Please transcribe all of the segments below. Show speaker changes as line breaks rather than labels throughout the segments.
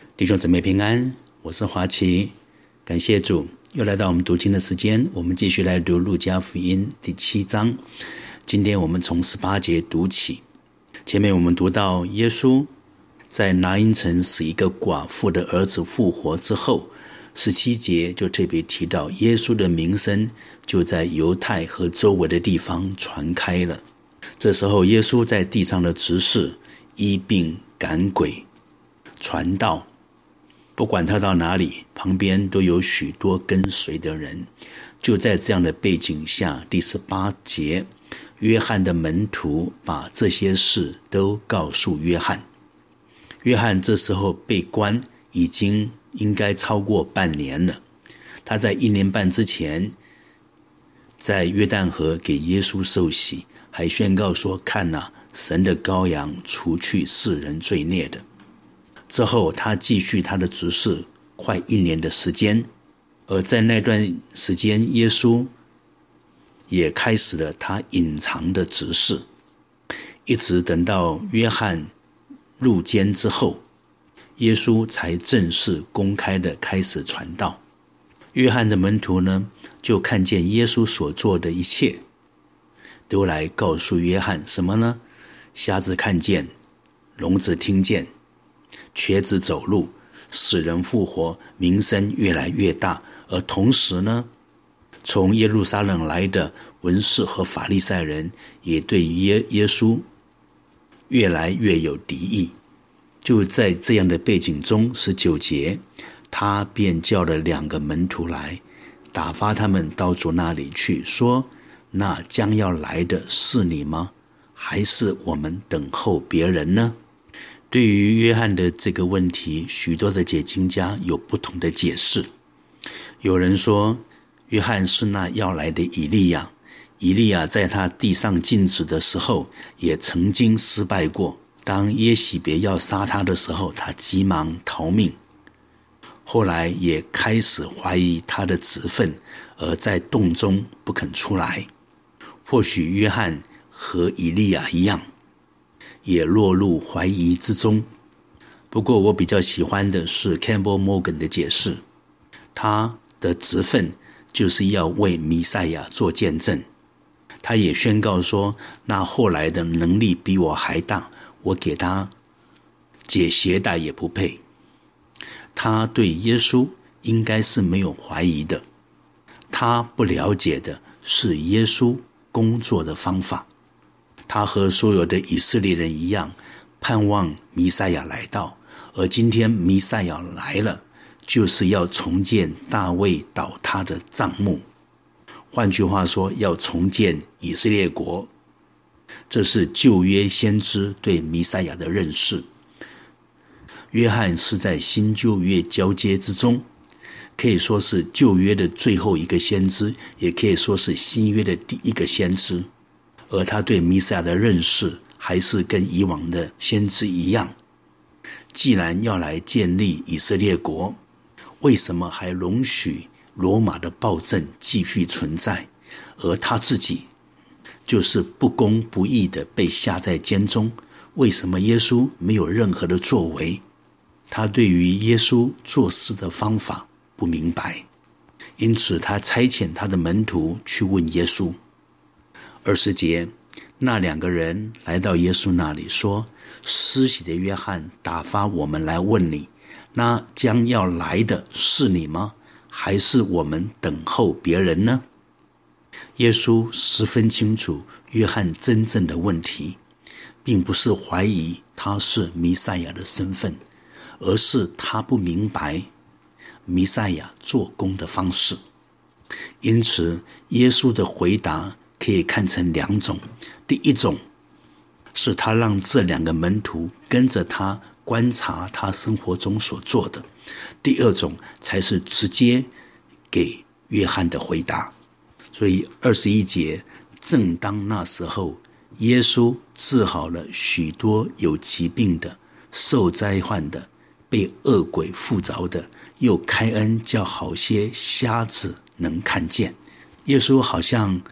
弟兄姊妹平安，我是华奇，感谢主，又来到我们读经的时间，我们继续来读路加福音第7章。今天我们从18节读起。前面我们读到耶稣在拿因城使一个寡妇的儿子复活之后，17节就特别提到耶稣的名声就在犹太和周围的地方传开了。这时候耶稣在地上的执事，医病赶鬼传道，不管他到哪里，旁边都有许多跟随的人。就在这样的背景下，第18节，约翰的门徒把这些事都告诉约翰。约翰这时候被关已经应该超过半年了。他在1年半之前在约旦河给耶稣受洗，还宣告说，看哪，神的羔羊除去世人罪孽的。之后他继续他的执事快1年的时间，而在那段时间耶稣也开始了他隐藏的执事，一直等到约翰入监之后，耶稣才正式公开的开始传道。约翰的门徒呢，就看见耶稣所做的一切，都来告诉约翰什么呢？瞎子看见，聋子听见，瘸子走路，死人复活，名声越来越大。而同时呢，从耶路撒冷来的文士和法利赛人也对耶稣越来越有敌意。就在这样的背景中，19节，他便叫了2个门徒来，打发他们到主那里去，说，那将要来的是你吗？还是我们等候别人呢？对于约翰的这个问题，许多的解经家有不同的解释。有人说，约翰是那要来的以利亚。以利亚在他地上尽职的时候，也曾经失败过。当耶洗别要杀他的时候，他急忙逃命。后来也开始怀疑他的职分，而在洞中不肯出来。或许约翰和以利亚一样，也落入怀疑之中。不过我比较喜欢的是 Campbell Morgan 的解释，他的职分就是要为弥赛亚做见证。他也宣告说，那后来的能力比我还大，我给他解鞋带也不配。他对耶稣应该是没有怀疑的，他不了解的是耶稣工作的方法。他和所有的以色列人一样，盼望弥赛亚来到，而今天弥赛亚来了，就是要重建大卫倒塌的帐幕。换句话说，要重建以色列国。这是旧约先知对弥赛亚的认识。约翰是在新旧约交接之中，可以说是旧约的最后一个先知，也可以说是新约的第一个先知。而他对弥赛亚的认识还是跟以往的先知一样，既然要来建立以色列国，为什么还容许罗马的暴政继续存在？而他自己就是不公不义的被下在监中，为什么耶稣没有任何的作为？他对于耶稣做事的方法不明白，因此他差遣他的门徒去问耶稣。20节，那2个人来到耶稣那里，说，施洗的约翰打发我们来问你，那将要来的是你吗？还是我们等候别人呢？耶稣十分清楚约翰真正的问题，并不是怀疑他是弥赛亚的身份，而是他不明白弥赛亚做工的方式。因此耶稣的回答可以看成2种。第一种是他让这2个门徒跟着他观察他生活中所做的。第2种才是直接给约翰的回答。所以21节，正当那时候，耶稣治好了许多有疾病的、受灾患的、被恶鬼附着的，又开恩叫好些瞎子能看见。耶稣好像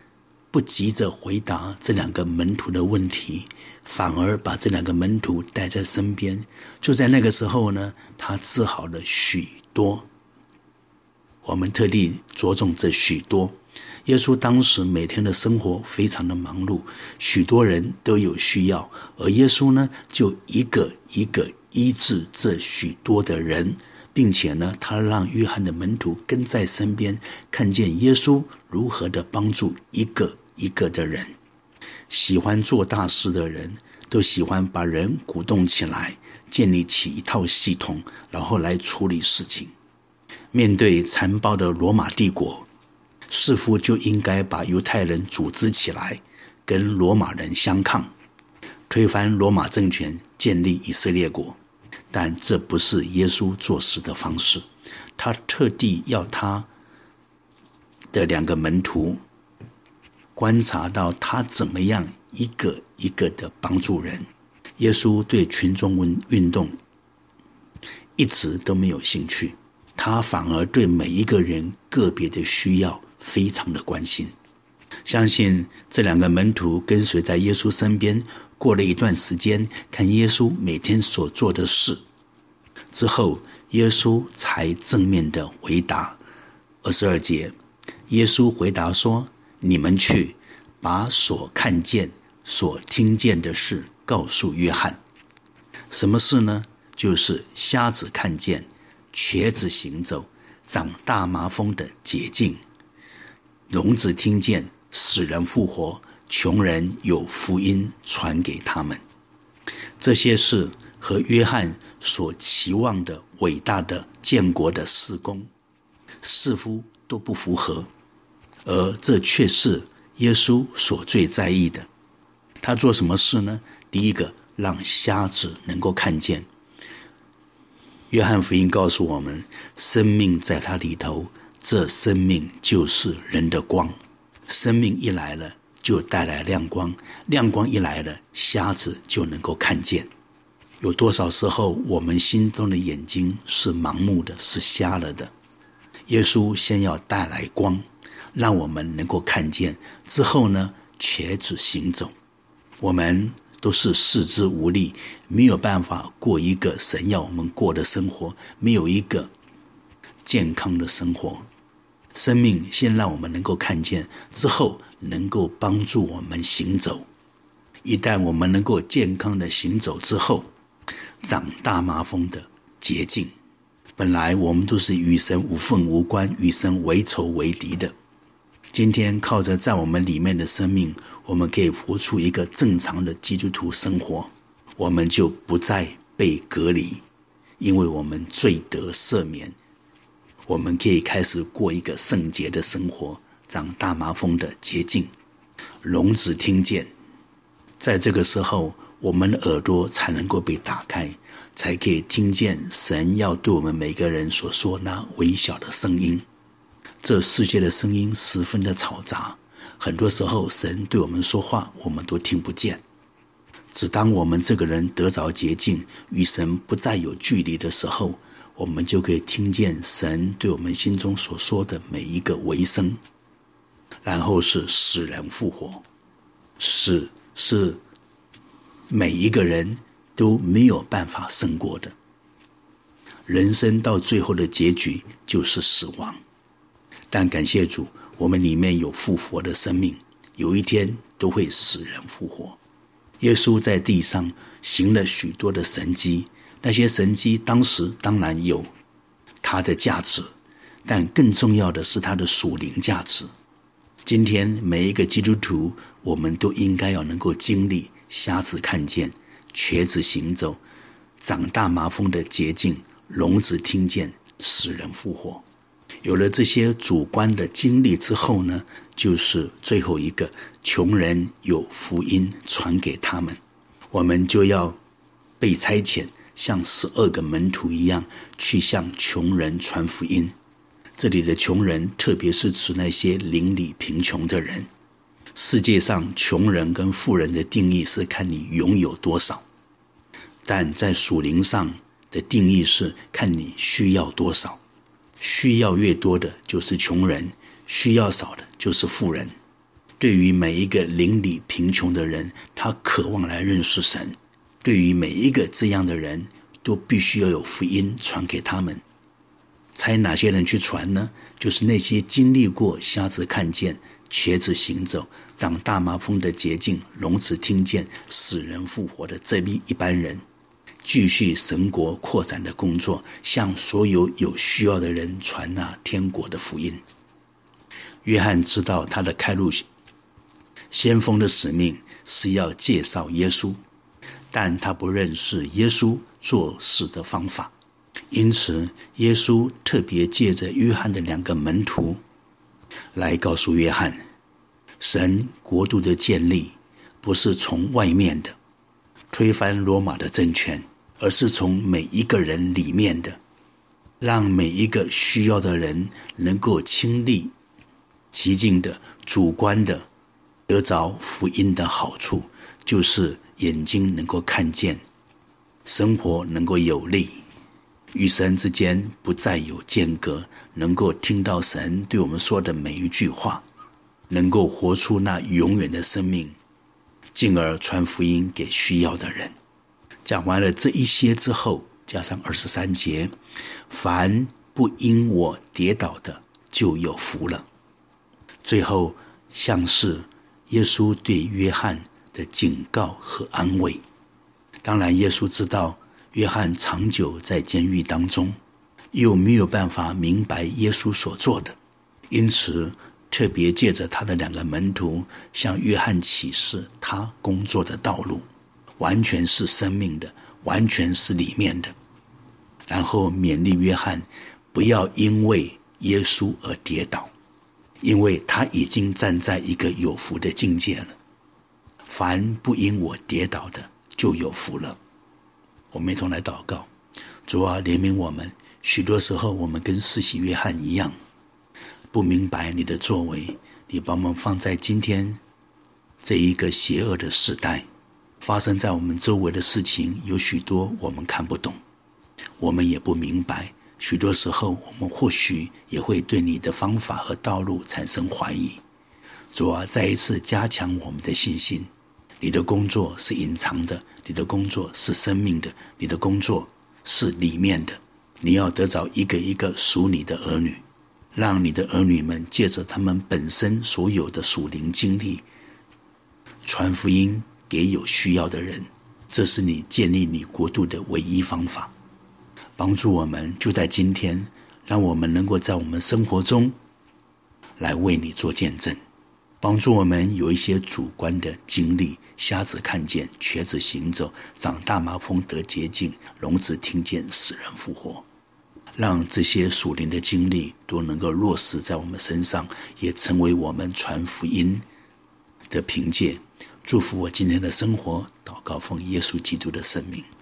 不急着回答这两个门徒的问题，反而把这两个门徒带在身边。就在那个时候呢，他治好了许多。我们特地着重这许多。耶稣当时每天的生活非常的忙碌，许多人都有需要，而耶稣呢，就一个一个医治这许多的人，并且呢，他让约翰的门徒跟在身边，看见耶稣如何的帮助一个一个的人。喜欢做大事的人都喜欢把人鼓动起来，建立起一套系统，然后来处理事情。面对残暴的罗马帝国，似乎就应该把犹太人组织起来，跟罗马人相抗，推翻罗马政权，建立以色列国。但这不是耶稣做事的方式，他特地要他的两个门徒观察到他怎么样一个一个的帮助人。耶稣对群众运动一直都没有兴趣，他反而对每一个人个别的需要非常的关心。相信这两个门徒跟随在耶稣身边，过了一段时间，看耶稣每天所做的事之后，耶稣才正面的回答。22节，耶稣回答说：你们去把所看见所听见的事告诉约翰。什么事呢？就是瞎子看见，瘸子行走，长大麻风的洁净，聋子听见，死人复活，穷人有福音传给他们。这些事和约翰所期望的伟大的建国的事工似乎都不符合，而这却是耶稣所最在意的。他做什么事呢？第一个，让瞎子能够看见。约翰福音告诉我们，生命在他里头，这生命就是人的光。生命一来了，就带来亮光，亮光一来了，瞎子就能够看见。有多少时候我们心中的眼睛是盲目的，是瞎了的？耶稣先要带来光，让我们能够看见，之后呢，瘸子行走。我们都是四肢无力，没有办法过一个神要我们过的生活，没有一个健康的生活。生命先让我们能够看见，之后能够帮助我们行走。一旦我们能够健康的行走之后，长大麻风的洁净。本来我们都是与神无分无关，与神为仇为敌的。今天靠着在我们里面的生命，我们可以活出一个正常的基督徒生活，我们就不再被隔离，因为我们罪得赦免，我们可以开始过一个圣洁的生活，长大麻风的洁净。聋子听见，在这个时候我们的耳朵才能够被打开，才可以听见神要对我们每个人所说那微小的声音。这世界的声音十分的嘈杂，很多时候神对我们说话我们都听不见。只当我们这个人得着洁净，与神不再有距离的时候，我们就可以听见神对我们心中所说的每一个微声。然后是死人复活，死是每一个人都没有办法胜过的。人生到最后的结局就是死亡，但感谢主，我们里面有复活的生命，有一天都会死人复活。耶稣在地上行了许多的神迹，那些神迹当时当然有它的价值，但更重要的是它的属灵价值。今天每一个基督徒，我们都应该要能够经历瞎子看见，瘸子行走，长大麻风的洁净，聋子听见，死人复活。有了这些主观的经历之后呢，就是最后一个，穷人有福音传给他们。我们就要被差遣，像12个门徒一样，去向穷人传福音。这里的穷人特别是指那些邻里贫穷的人。世界上穷人跟富人的定义是看你拥有多少，但在属灵上的定义是看你需要多少。需要越多的就是穷人，需要少的就是富人。 对于每一个邻里贫穷的人，他渴望来认识神。对于每一个这样的人，都必须要有福音传给他们。猜哪些人去传呢？就是那些经历过瞎子看见、瘸子行走、长大麻风的洁净、聋子听见、死人复活的这一般人，继续神国扩展的工作，向所有有需要的人传那天国的福音。约翰知道他的开路先锋的使命是要介绍耶稣，但他不认识耶稣做事的方法，因此耶稣特别借着约翰的2个门徒来告诉约翰，神国度的建立不是从外面的推翻罗马的政权，而是从每一个人里面的，让每一个需要的人能够亲历其境的主观的得着福音的好处，就是眼睛能够看见，生活能够有力，与神之间不再有间隔，能够听到神对我们说的每一句话，能够活出那永远的生命，进而传福音给需要的人。讲完了这一些之后，加上23节，凡不因我跌倒的就有福了。最后像是耶稣对约翰的警告和安慰。当然耶稣知道约翰长久在监狱当中，又没有办法明白耶稣所做的，因此特别借着他的2个门徒向约翰启示他工作的道路，完全是生命的，完全是里面的。然后勉励约翰不要因为耶稣而跌倒，因为他已经站在一个有福的境界了。凡不因我跌倒的就有福了。我们一同来祷告。主啊，怜悯我们，许多时候我们跟施洗约翰一样，不明白你的作为，你把我们放在今天这一个邪恶的时代，发生在我们周围的事情有许多我们看不懂，我们也不明白，许多时候我们或许也会对你的方法和道路产生怀疑。主啊，再一次加强我们的信心，你的工作是隐藏的，你的工作是生命的，你的工作是里面的，你要得着一个一个属你的儿女，让你的儿女们借着他们本身所有的属灵经历，传福音给有需要的人，这是你建立你国度的唯一方法。帮助我们就在今天，让我们能够在我们生活中来为你做见证，帮助我们有一些主观的经历，瞎子看见，瘸子行走，长大麻风得洁净，聋子听见，死人复活。让这些属灵的经历都能够落实在我们身上，也成为我们传福音的凭借。祝福我今天的生活，祷告奉耶稣基督的圣名。